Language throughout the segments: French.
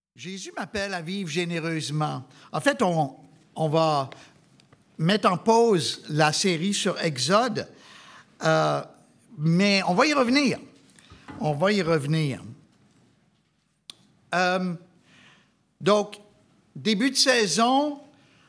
Jésus m'appelle à vivre généreusement. En fait, on va mettre en pause la série sur Exode, mais on va y revenir. On va y revenir. Donc, début de saison,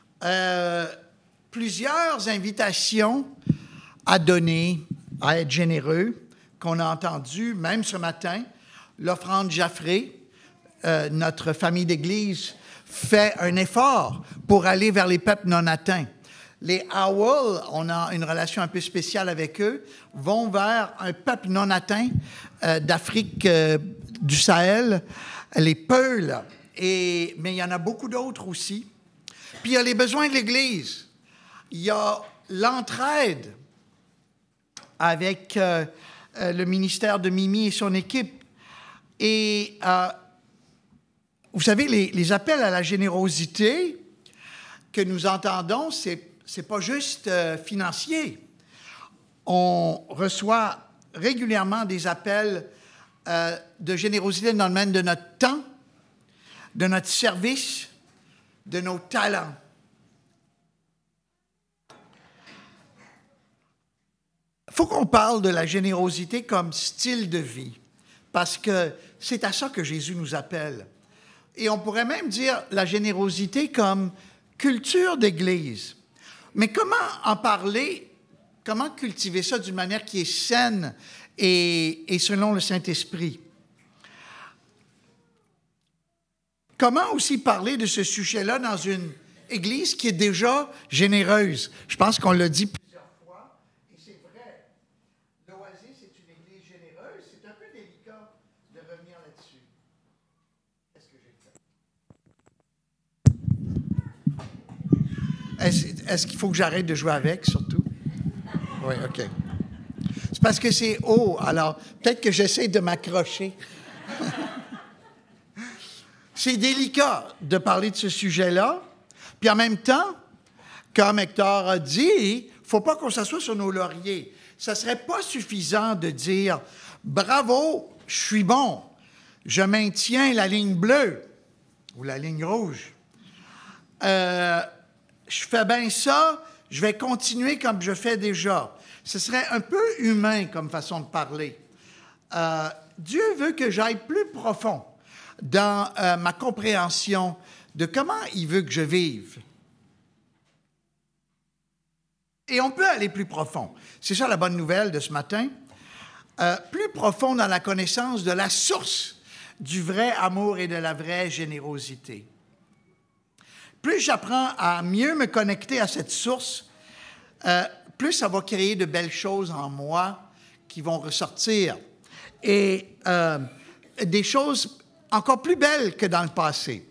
plusieurs invitations à donner, à être généreux, qu'on a entendues, même ce matin. L'offrande Jaffré, notre famille d'Église, fait un effort pour aller vers les peuples non atteints. Les Howell, on a une relation un peu spéciale avec eux, vont vers un peuple non atteint d'Afrique du Sahel, les Peuls, mais il y en a beaucoup d'autres aussi. Puis il y a les besoins de l'Église. Il y a l'entraide avec le ministère de Mimi et son équipe. Et vous savez, les appels à la générosité que nous entendons, c'est pas juste financier. On reçoit régulièrement des appels de générosité dans le domaine de notre temps, de notre service, de nos talents. Il faut qu'on parle de la générosité comme style de vie, parce que c'est à ça que Jésus nous appelle. Et on pourrait même dire la générosité comme culture d'Église. Mais comment en parler, comment cultiver ça d'une manière qui est saine et selon le Saint-Esprit? Comment aussi parler de ce sujet-là dans une Église qui est déjà généreuse? Je pense qu'on l'a dit plusieurs fois, et c'est vrai. L'Oasis est une Église généreuse. C'est un peu délicat de revenir là-dessus. Qu'est-ce que j'ai fait? Est-ce qu'il faut que j'arrête de jouer avec, surtout? Oui, OK. C'est parce que c'est haut, alors peut-être que j'essaie de m'accrocher. C'est délicat de parler de ce sujet-là. Puis en même temps, comme Hector a dit, il ne faut pas qu'on s'assoie sur nos lauriers. Ça ne serait pas suffisant de dire « Bravo, je suis bon, je maintiens la ligne bleue ou la ligne rouge. Je fais bien ça, je vais continuer comme je fais déjà. » Ce serait un peu humain comme façon de parler. Dieu veut que j'aille plus profond dans ma compréhension de comment il veut que je vive. Et on peut aller plus profond. C'est ça la bonne nouvelle de ce matin. Plus profond dans la connaissance de la source du vrai amour et de la vraie générosité. Plus j'apprends à mieux me connecter à cette source, plus ça va créer de belles choses en moi qui vont ressortir. Et des choses encore plus belles que dans le passé.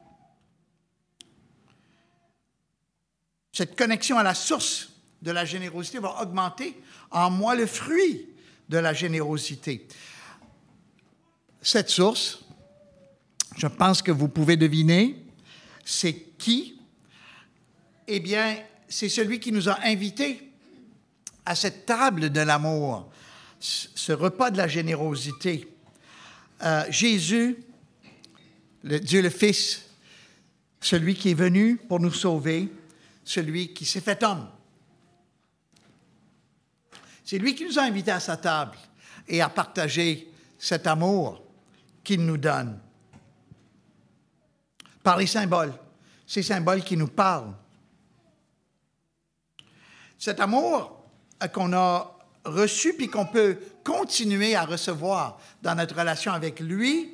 Cette connexion à la source de la générosité va augmenter en moi le fruit de la générosité. Cette source, je pense que vous pouvez deviner, c'est qui? Eh bien, c'est celui qui nous a invités à cette table de l'amour, ce repas de la générosité. Jésus, Dieu le Fils, celui qui est venu pour nous sauver, celui qui s'est fait homme. C'est lui qui nous a invités à sa table et à partager cet amour qu'il nous donne. Par les symboles, ces symboles qui nous parlent. Cet amour qu'on a reçu puis qu'on peut continuer à recevoir dans notre relation avec lui,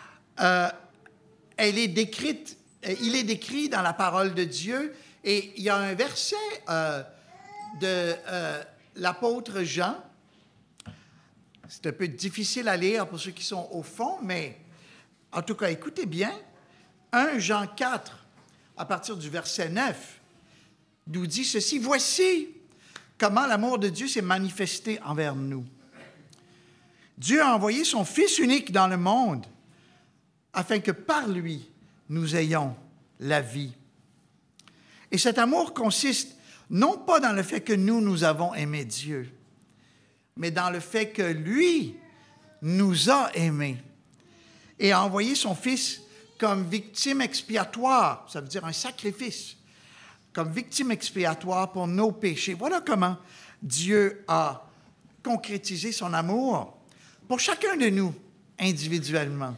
il est décrit dans la parole de Dieu. Et il y a un verset de l'apôtre Jean. C'est un peu difficile à lire pour ceux qui sont au fond, mais en tout cas, écoutez bien. 1 Jean 4, à partir du verset 9, nous dit ceci. « Voici comment l'amour de Dieu s'est manifesté envers nous. Dieu a envoyé son Fils unique dans le monde afin que par lui, nous ayons la vie. Et cet amour consiste non pas dans le fait que nous avons aimé Dieu, mais dans le fait que lui nous a aimés et a envoyé son Fils comme victime expiatoire, ça veut dire un sacrifice, comme victime expiatoire pour nos péchés. Voilà comment Dieu a concrétisé son amour pour chacun de nous individuellement.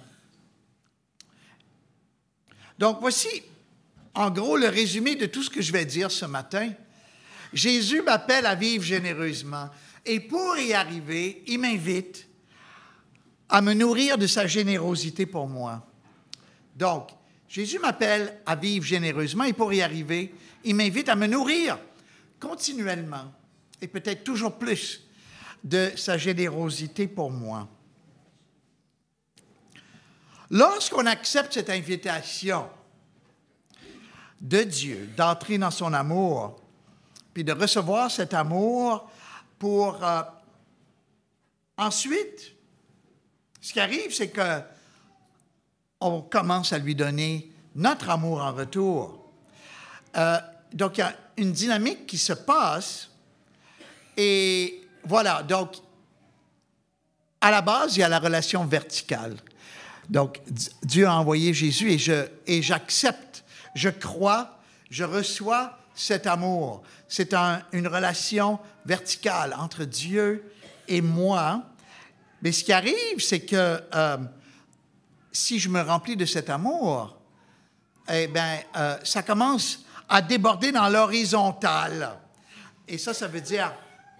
Donc, voici, en gros, le résumé de tout ce que je vais dire ce matin. Jésus m'appelle à vivre généreusement. Et pour y arriver, il m'invite à me nourrir de sa générosité pour moi. Donc, Jésus m'appelle à vivre généreusement et pour y arriver, il m'invite à me nourrir continuellement et peut-être toujours plus de sa générosité pour moi. Lorsqu'on accepte cette invitation de Dieu, d'entrer dans son amour, puis de recevoir cet amour pour ensuite, ce qui arrive, c'est qu'on commence à lui donner notre amour en retour. Donc, il y a une dynamique qui se passe et voilà, donc, à la base, il y a la relation verticale. Donc, Dieu a envoyé Jésus et j'accepte, je crois, je reçois cet amour. C'est une relation verticale entre Dieu et moi. Mais ce qui arrive, c'est que si je me remplis de cet amour, eh bien, ça commence à déborder dans l'horizontale. Et ça veut dire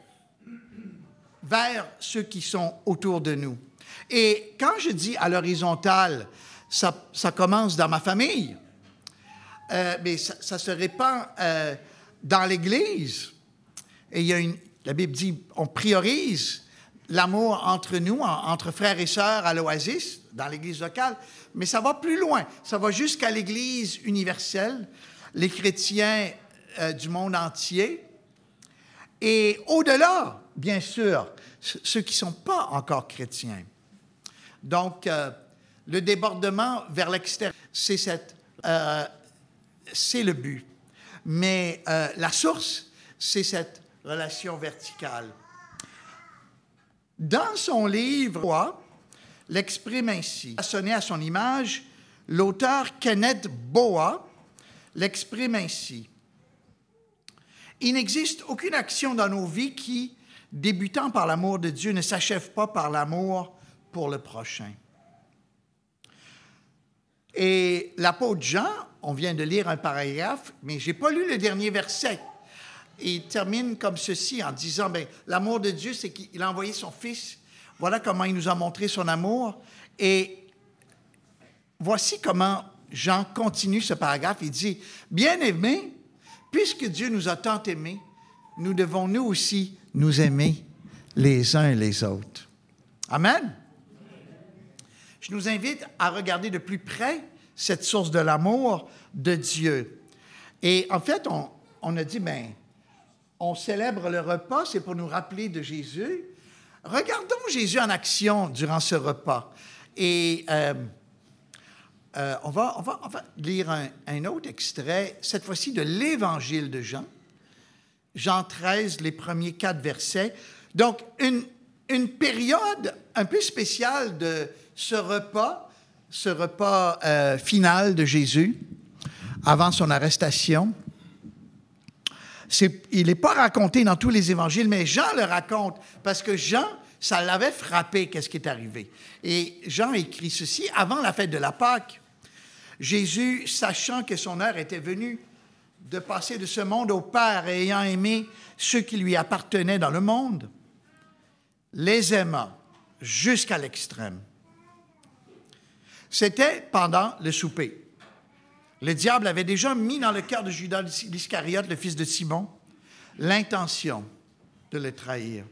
vers ceux qui sont autour de nous. Et quand je dis à l'horizontale, ça commence dans ma famille, mais ça se répand dans l'Église. Et la Bible dit, on priorise l'amour entre nous, entre frères et sœurs à l'Oasis, dans l'Église locale, mais ça va plus loin. Ça va jusqu'à l'Église universelle, les chrétiens du monde entier. Et au-delà, bien sûr, ceux qui ne sont pas encore chrétiens. Donc, le débordement vers l'extérieur, c'est le but. Mais la source, c'est cette relation verticale. Dans son livre, l'exprime ainsi. Façonné à son image, l'auteur Kenneth Boa l'exprime ainsi. Il n'existe aucune action dans nos vies qui, débutant par l'amour de Dieu, ne s'achève pas par l'amour pour le prochain. Et l'apôtre Jean, on vient de lire un paragraphe, mais je n'ai pas lu le dernier verset. Et il termine comme ceci en disant, l'amour de Dieu, c'est qu'il a envoyé son Fils. Voilà comment il nous a montré son amour. Et voici comment Jean continue ce paragraphe. Il dit, « Bien-aimés, puisque Dieu nous a tant aimés, nous devons nous aussi nous aimer les uns et les autres. » Amen. Je nous invite à regarder de plus près cette source de l'amour de Dieu. Et en fait, on a dit, on célèbre le repas, c'est pour nous rappeler de Jésus. Regardons Jésus en action durant ce repas. Et on va lire un autre extrait, cette fois-ci de l'Évangile de Jean. Jean 13, les premiers 4 versets. Donc, une période un peu spéciale de ce repas final de Jésus, avant son arrestation. Il n'est pas raconté dans tous les évangiles, mais Jean le raconte, parce que Jean, ça l'avait frappé, qu'est-ce qui est arrivé. Et Jean écrit ceci, avant la fête de la Pâque, Jésus, sachant que son heure était venue de passer de ce monde au Père et ayant aimé ceux qui lui appartenaient dans le monde, les aima jusqu'à l'extrême. C'était pendant le souper. Le diable avait déjà mis dans le cœur de Judas l'Iscariote, le fils de Simon, l'intention de le trahir.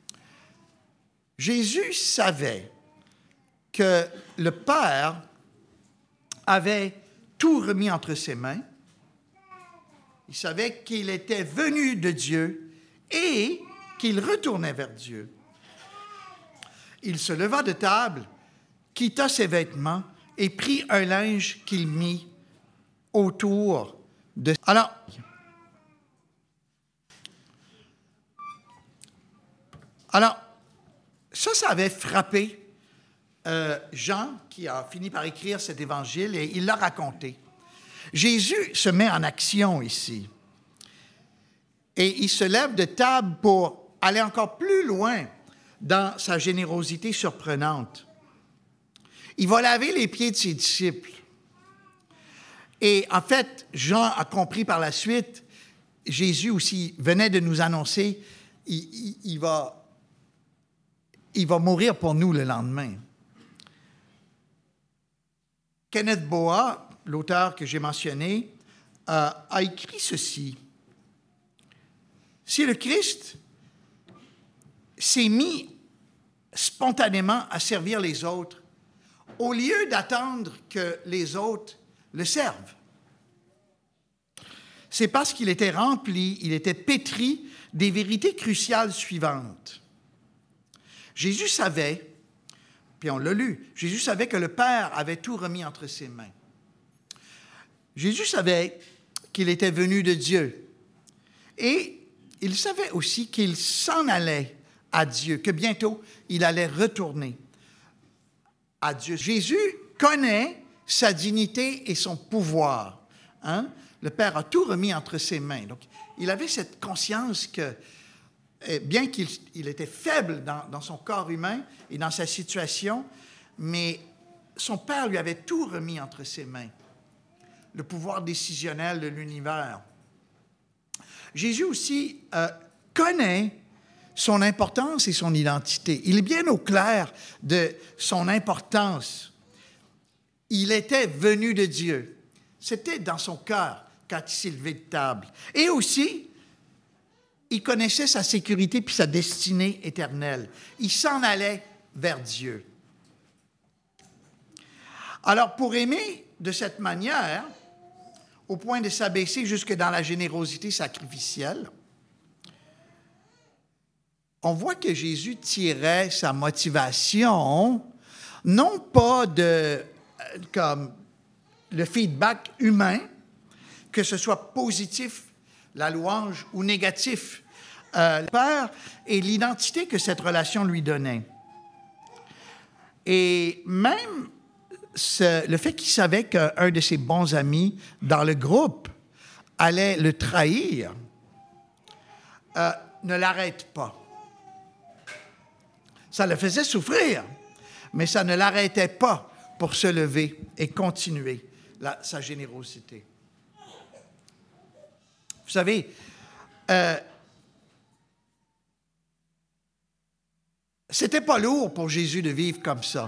Jésus savait que le Père avait tout remis entre ses mains. Il savait qu'il était venu de Dieu et qu'il retournait vers Dieu. Il se leva de table, quitta ses vêtements et prit un linge qu'il mit autour de... Alors, ça avait frappé Jean, qui a fini par écrire cet évangile, et il l'a raconté. Jésus se met en action ici. Et il se lève de table pour aller encore plus loin dans sa générosité surprenante. Il va laver les pieds de ses disciples. Et en fait, Jean a compris par la suite, Jésus aussi venait de nous annoncer, il va mourir pour nous le lendemain. Kenneth Boa, l'auteur que j'ai mentionné, a écrit ceci. Si le Christ s'est mis spontanément à servir les autres, au lieu d'attendre que les autres le servent, c'est parce qu'il était rempli, il était pétri des vérités cruciales suivantes. Jésus savait, puis on l'a lu, Jésus savait que le Père avait tout remis entre ses mains. Jésus savait qu'il était venu de Dieu et il savait aussi qu'il s'en allait à Dieu, que bientôt il allait retourner à Dieu. Jésus connaît sa dignité et son pouvoir. Hein? Le Père a tout remis entre ses mains. Donc, il avait cette conscience que, bien qu'il était faible dans son corps humain et dans sa situation, mais son Père lui avait tout remis entre ses mains. Le pouvoir décisionnel de l'univers. Jésus aussi connaît son importance et son identité. Il est bien au clair de son importance. Il était venu de Dieu. C'était dans son cœur quand il s'est levé de table. Et aussi, il connaissait sa sécurité puis sa destinée éternelle. Il s'en allait vers Dieu. Alors, pour aimer de cette manière, au point de s'abaisser jusque dans la générosité sacrificielle, on voit que Jésus tirait sa motivation, non pas comme le feedback humain, que ce soit positif, la louange, ou négatif, le Père et l'identité que cette relation lui donnait. Et même le fait qu'il savait qu'un de ses bons amis dans le groupe allait le trahir, ne l'arrête pas. Ça le faisait souffrir, mais ça ne l'arrêtait pas pour se lever et continuer sa générosité. Vous savez, c'était pas lourd pour Jésus de vivre comme ça.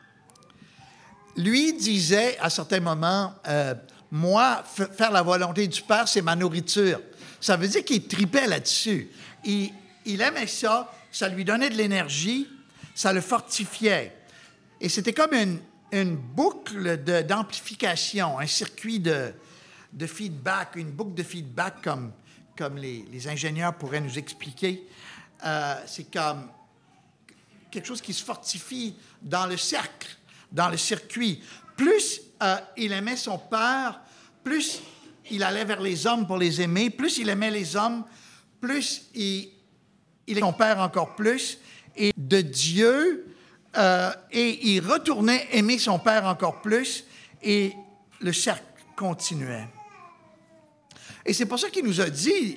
Lui disait à certains moments, moi, faire la volonté du Père, c'est ma nourriture. Ça veut dire qu'il tripait là-dessus. Il aimait ça, ça lui donnait de l'énergie, ça le fortifiait. Et c'était comme une boucle d'amplification, un circuit de feedback, une boucle de feedback comme les ingénieurs pourraient nous expliquer. C'est comme quelque chose qui se fortifie dans le cercle, dans le circuit. Plus il aimait son Père, plus il allait vers les hommes pour les aimer, plus il aimait les hommes, plus il aimait son Père encore plus, et de Dieu, et il retournait aimer son Père encore plus, et le cercle continuait. Et c'est pour ça qu'il nous a dit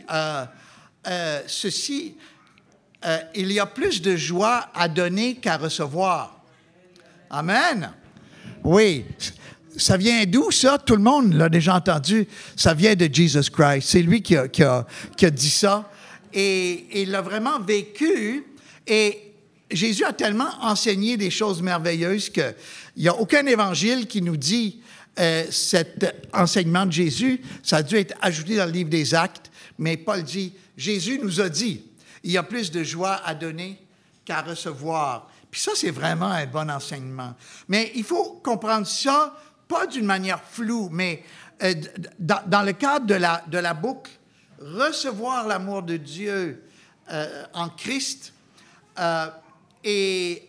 ceci, il y a plus de joie à donner qu'à recevoir. Amen. Oui. Ça vient d'où, ça? Tout le monde l'a déjà entendu. Ça vient de Jesus Christ. C'est lui qui a dit ça. Et il l'a vraiment vécu. Et Jésus a tellement enseigné des choses merveilleuses qu'il n'y a aucun évangile qui nous dit cet enseignement de Jésus. Ça a dû être ajouté dans le livre des Actes. Mais Paul dit, Jésus nous a dit, il y a plus de joie à donner qu'à recevoir. Puis ça, c'est vraiment un bon enseignement. Mais il faut comprendre ça, pas d'une manière floue, mais dans le cadre de la boucle, recevoir l'amour de Dieu en Christ et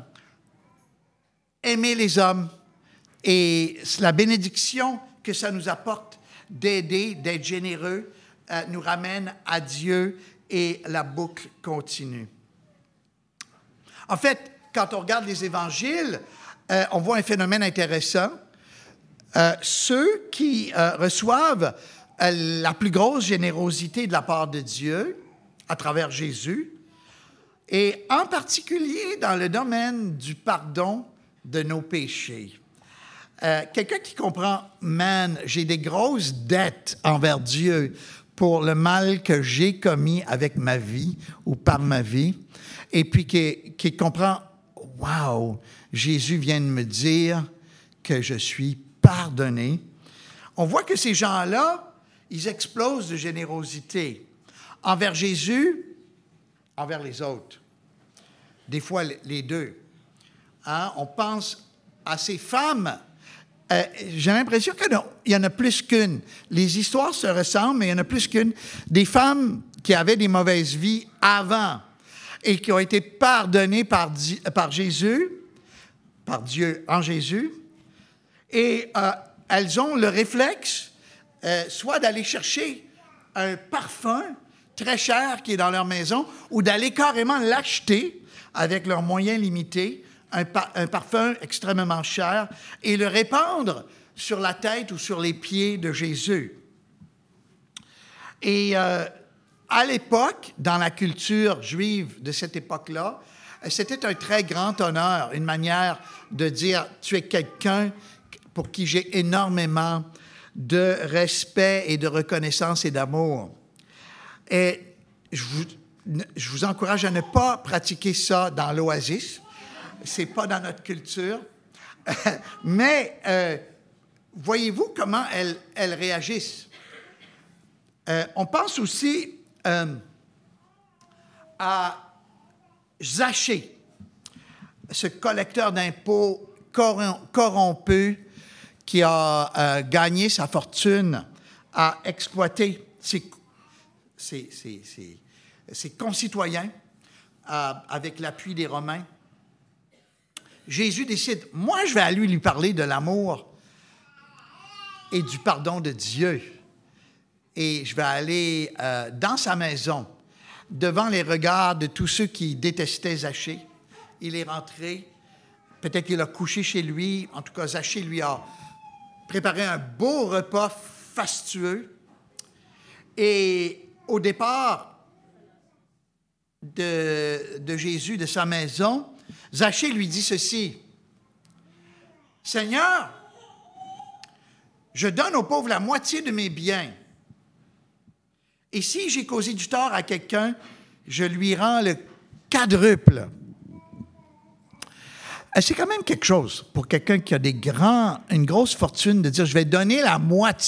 aimer les hommes et la bénédiction que ça nous apporte d'aider, d'être généreux, nous ramène à Dieu et la boucle continue. En fait, quand on regarde les évangiles, on voit un phénomène intéressant. Ceux qui reçoivent la plus grosse générosité de la part de Dieu à travers Jésus, et en particulier dans le domaine du pardon de nos péchés. Quelqu'un qui comprend, man, j'ai des grosses dettes envers Dieu pour le mal que j'ai commis avec ma vie ou par ma vie, et puis qui comprend, wow, Jésus vient de me dire que je suis pardonné. On voit que ces gens-là, ils explosent de générosité envers Jésus, envers les autres. Des fois, les deux. Hein? On pense à ces femmes. J'ai l'impression qu'il y en a plus qu'une. Les histoires se ressemblent, mais il y en a plus qu'une. Des femmes qui avaient des mauvaises vies avant et qui ont été pardonnées par Jésus, par Dieu en Jésus. Et elles ont le réflexe soit d'aller chercher un parfum très cher qui est dans leur maison ou d'aller carrément l'acheter avec leurs moyens limités, un parfum extrêmement cher, et le répandre sur la tête ou sur les pieds de Jésus. Et à l'époque, dans la culture juive de cette époque-là, c'était un très grand honneur, une manière de dire « tu es quelqu'un pour qui j'ai énormément de respect et de reconnaissance et d'amour ». Et je vous encourage à ne pas pratiquer ça dans l'Oasis. C'est pas dans notre culture. Mais voyez-vous comment elles réagissent. On pense aussi à Zachée, ce collecteur d'impôts corrompu qui a gagné sa fortune à exploiter ses concitoyens avec l'appui des Romains. Jésus décide, moi je vais aller lui parler de l'amour et du pardon de Dieu. Et je vais aller dans sa maison, devant les regards de tous ceux qui détestaient Zachée. Il est rentré, peut-être qu'il a couché chez lui, en tout cas Zachée lui a préparé un beau repas fastueux. Et au départ de Jésus, de sa maison, Zachée lui dit ceci, « Seigneur, je donne aux pauvres la moitié de mes biens. Et si j'ai causé du tort à quelqu'un, je lui rends le quadruple. » C'est quand même quelque chose pour quelqu'un qui a une grosse fortune de dire « je vais donner la moitié ».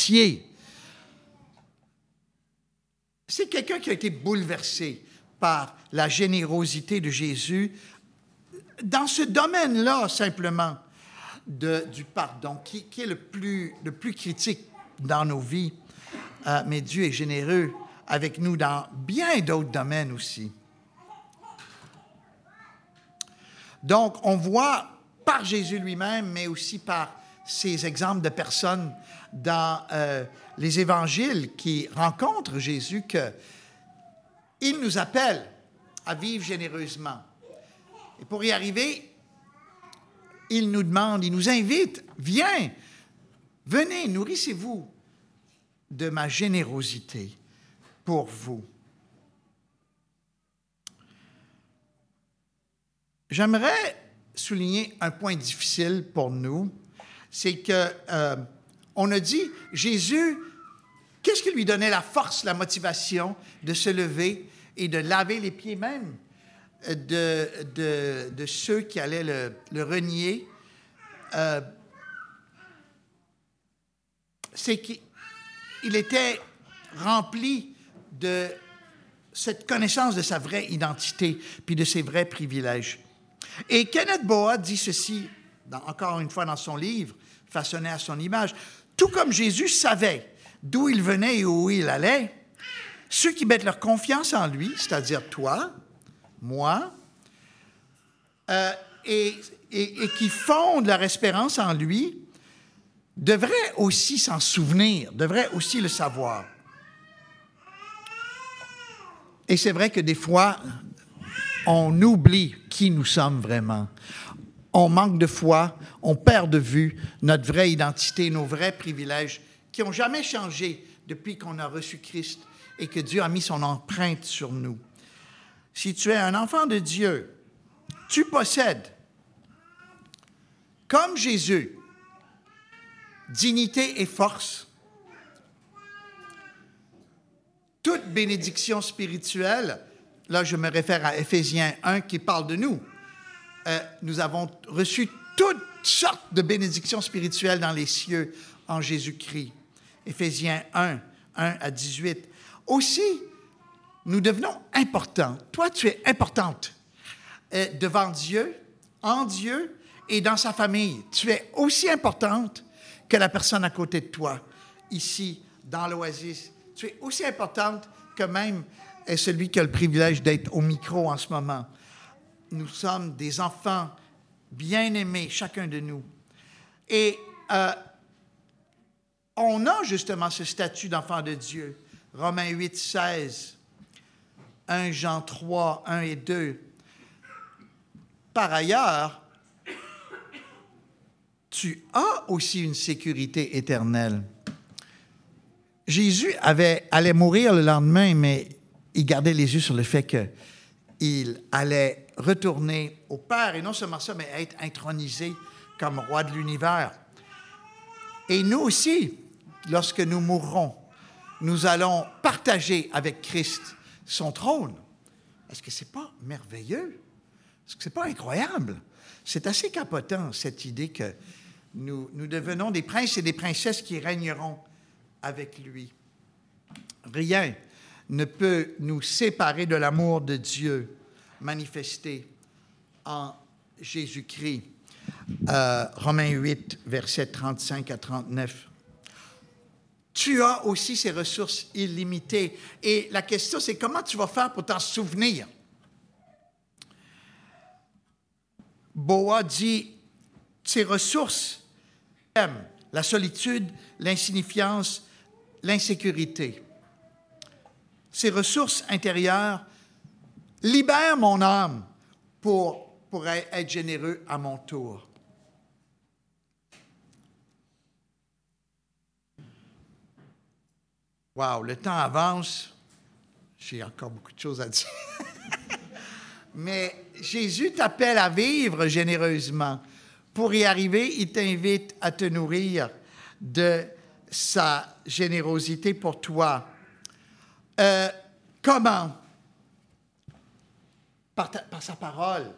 C'est quelqu'un qui a été bouleversé par la générosité de Jésus dans ce domaine-là, simplement, du pardon, qui est le plus critique dans nos vies. Mais Dieu est généreux avec nous dans bien d'autres domaines aussi. Donc, on voit par Jésus lui-même, mais aussi par ces exemples de personnes dans les évangiles qui rencontrent Jésus, qu'il nous appelle à vivre généreusement. Et pour y arriver, il nous demande, il nous invite, viens, venez, nourrissez-vous de ma générosité pour vous. J'aimerais souligner un point difficile pour nous, c'est que on a dit, Jésus, qu'est-ce qui lui donnait la force, la motivation de se lever et de laver les pieds même de ceux qui allaient le renier? C'est qu'il était rempli de cette connaissance de sa vraie identité puis de ses vrais privilèges. Et Kenneth Boa dit ceci, encore une fois dans son livre, Façonné à son image. Tout comme Jésus savait d'où il venait et où il allait, ceux qui mettent leur confiance en lui, c'est-à-dire toi, moi, et qui fondent leur espérance en lui, devraient aussi s'en souvenir, devraient aussi le savoir. Et c'est vrai que des fois, on oublie qui nous sommes vraiment. On manque de foi, on perd de vue notre vraie identité, nos vrais privilèges qui n'ont jamais changé depuis qu'on a reçu Christ et que Dieu a mis son empreinte sur nous. Si tu es un enfant de Dieu, tu possèdes, comme Jésus, dignité et force, toute bénédiction spirituelle. Là, je me réfère à Éphésiens 1 qui parle de nous. Nous avons reçu toutes sortes de bénédictions spirituelles dans les cieux en Jésus-Christ. Éphésiens 1, 1 à 18. Aussi, nous devenons importants. Toi, tu es importante devant Dieu, en Dieu et dans sa famille. Tu es aussi importante que la personne à côté de toi, ici, dans l'Oasis. Tu es aussi importante que même celui qui a le privilège d'être au micro en ce moment. Nous sommes des enfants bien-aimés, chacun de nous. Et on a justement ce statut d'enfant de Dieu. Romains 8, 16, 1 Jean 3, 1 et 2. Par ailleurs, tu as aussi une sécurité éternelle. Jésus allait mourir le lendemain, mais il gardait les yeux sur le fait qu'il allait retourner au Père, et non seulement ça, mais être intronisé comme roi de l'univers. Et nous aussi, lorsque nous mourrons, nous allons partager avec Christ son trône. Est-ce que ce n'est pas merveilleux? Est-ce que ce n'est pas incroyable? C'est assez capotant, cette idée que nous devenons des princes et des princesses qui régneront avec lui. Rien ne peut nous séparer de l'amour de Dieu manifesté en Jésus-Christ. Romains 8, versets 35 à 39. Tu as aussi ces ressources illimitées. Et la question, c'est comment tu vas faire pour t'en souvenir? Boa dit, ces ressources, la solitude, l'insignifiance, l'insécurité. Ces ressources intérieures libèrent mon âme pour être généreux à mon tour. Wow, le temps avance. J'ai encore beaucoup de choses à dire. Mais Jésus t'appelle à vivre généreusement. Pour y arriver, il t'invite à te nourrir de sa générosité pour toi. Comment? Par sa parole.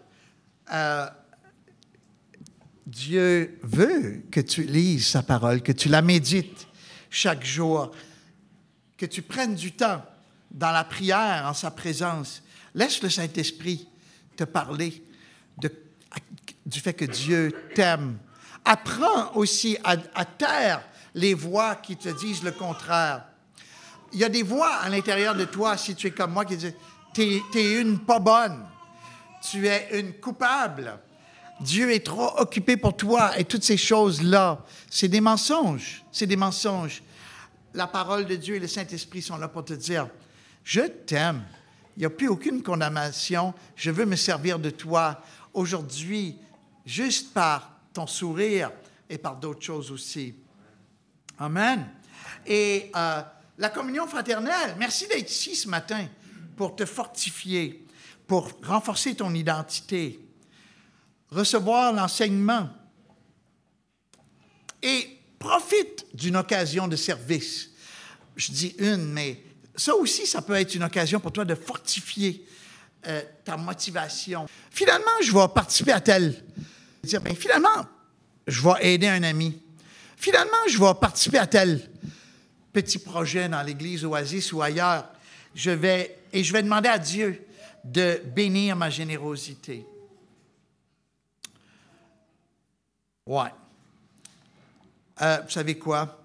Dieu veut que tu lises sa parole, que tu la médites chaque jour, que tu prennes du temps dans la prière, en sa présence. Laisse le Saint-Esprit te parler du fait que Dieu t'aime. Apprends aussi à taire les voix qui te disent le contraire. Il y a des voix à l'intérieur de toi, si tu es comme moi, qui disent « T'es une pas bonne, tu es une coupable, Dieu est trop occupé pour toi » et toutes ces choses-là. C'est des mensonges, c'est des mensonges. La parole de Dieu et le Saint-Esprit sont là pour te dire « Je t'aime, il n'y a plus aucune condamnation, je veux me servir de toi aujourd'hui, juste par ton sourire et par d'autres choses aussi. » Amen. Et la communion fraternelle, merci d'être ici ce matin pour te fortifier, pour renforcer ton identité, recevoir l'enseignement et profite d'une occasion de service. Je dis une, mais ça aussi, ça peut être une occasion pour toi de fortifier ta motivation. Finalement, je vais participer à tel. Dire, bien, finalement, je vais aider un ami. Finalement, je vais participer à tel petit projet dans l'Église Oasis ou ailleurs. Je vais demander à Dieu de bénir ma générosité. Ouais. Vous savez quoi?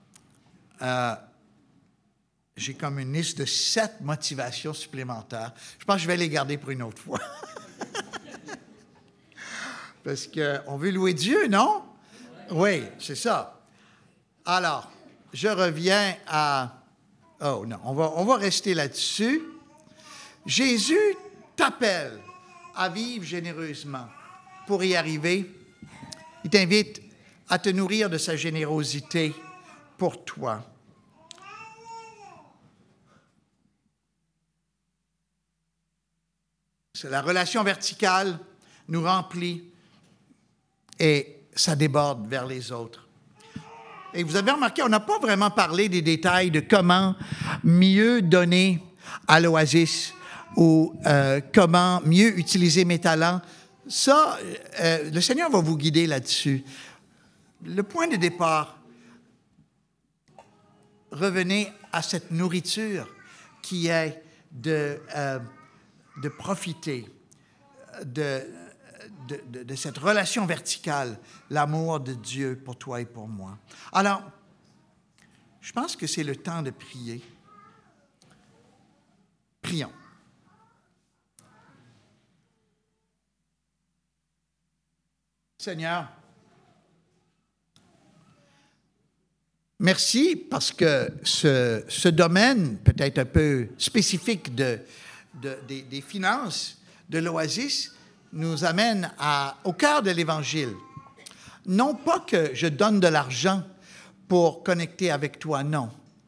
J'ai comme une liste de 7 motivations supplémentaires. Je pense que je vais les garder pour une autre fois. Parce qu'on veut louer Dieu, non? Oui, c'est ça. Alors, je reviens à... Oh non, on va rester là-dessus. Jésus t'appelle à vivre généreusement. Pour y arriver, il t'invite à te nourrir de sa générosité pour toi. C'est la relation verticale nous remplit et ça déborde vers les autres. Et vous avez remarqué, on n'a pas vraiment parlé des détails de comment mieux donner à l'Oasis ou comment mieux utiliser mes talents. Ça, le Seigneur va vous guider là-dessus. Le point de départ, revenez à cette nourriture qui est de profiter de cette relation verticale, l'amour de Dieu pour toi et pour moi. Alors, je pense que c'est le temps de prier. Prions. Seigneur, merci parce que ce domaine, peut-être un peu spécifique des finances de l'Oasis, nous amène au cœur de l'Évangile. Non pas que je donne de l'argent pour connecter avec toi, non.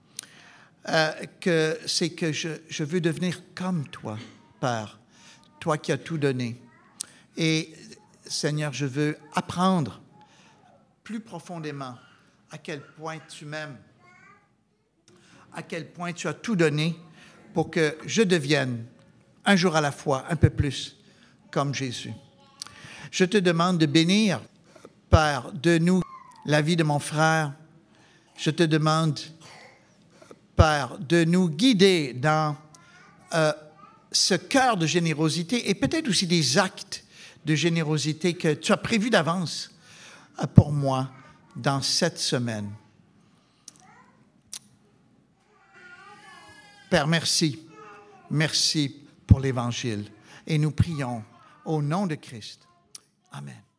C'est que je veux devenir comme toi, Père, toi qui as tout donné. Et Seigneur, je veux apprendre plus profondément à quel point tu m'aimes, à quel point tu as tout donné pour que je devienne, un jour à la fois, un peu plus comme Jésus. Je te demande de bénir, Père, de nous, la vie de mon frère. Je te demande, Père, de nous guider dans ce cœur de générosité et peut-être aussi des actes de générosité que tu as prévus d'avance pour moi dans cette semaine. Père, merci. Merci pour l'Évangile. Et nous prions au nom de Christ. Amen.